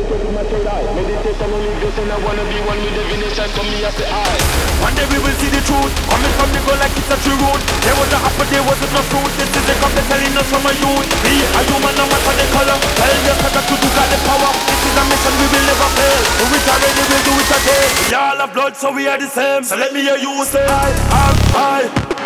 Meditation only this and I wanna be one with divination. Come me as the eye. One day we will see the truth coming from the goal like it's a true root. There was a apple, there wasn't no fruit. This is the government telling us from a youth. Be a human no matter the color. Tell yourself that you do got the power. This is a mission we will never fail. Do it already, we'll do it again. We all have blood so we are the same. So let me hear you say I.